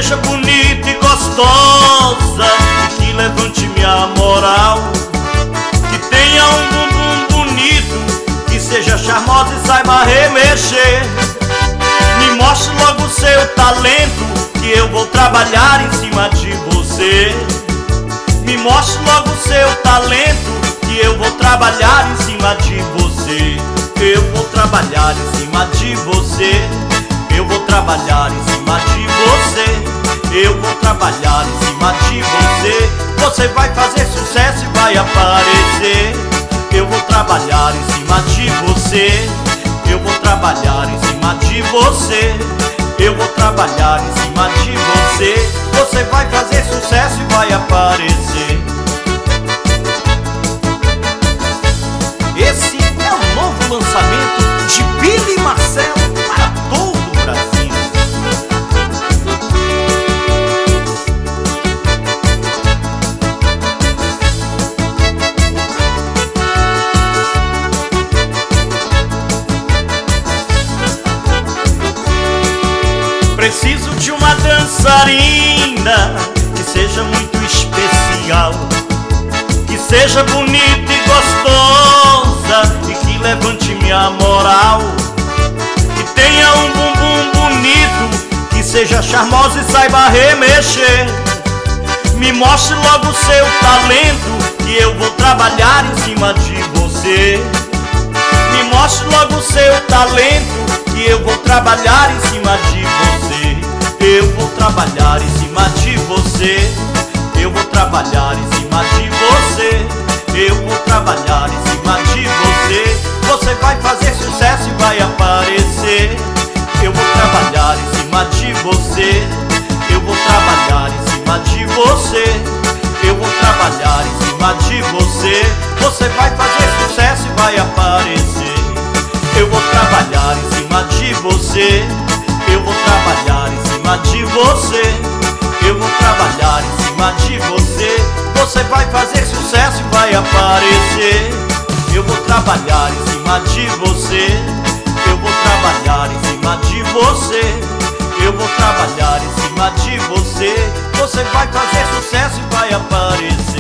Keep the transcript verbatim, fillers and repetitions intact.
seja bonita e gostosa e que levante minha moral. Que tenha um bumbum bonito, que seja charmosa e saiba remexer. Me mostre logo o seu talento, que eu vou trabalhar em cima de você. Me mostre logo o seu talento, que eu vou trabalhar em cima de você. Eu vou trabalhar em cima de você. Eu vou trabalhar em cima de você. Eu vou trabalhar em cima de você. Você vai fazer sucesso e vai aparecer. Eu vou trabalhar em cima de você. Eu vou trabalhar em cima de você. Eu vou trabalhar em cima de você. Você vai fazer sucesso e vai aparecer. Esse é o novo lançamento de Billy Marcelo para todo o Brasil. Preciso de uma dançarina que seja muito especial, que seja bonita e gostosa e que levante minha moral. Que tenha um bumbum bonito, que seja charmosa e saiba remexer. Me mostre logo o seu talento, que eu vou trabalhar em cima de você. Me mostre logo o seu talento, que eu vou trabalhar em cima de você. Eu vou trabalhar em cima de você. Eu vou trabalhar em cima de você. Eu vou trabalhar em cima de você. Você vai fazer sucesso e vai aparecer. Eu vou trabalhar em cima de você. Eu vou trabalhar em cima de você. Eu vou trabalhar em cima de você. Você vai fazer sucesso e vai aparecer. Eu vou trabalhar em cima de você. Eu vou trabalhar em cima de você. Eu vou trabalhar em cima de você. Você vai fazer sucesso e vai aparecer. Eu vou trabalhar em cima de você. Eu vou trabalhar em cima de você. Eu vou trabalhar em cima de você. Você vai fazer sucesso e vai aparecer.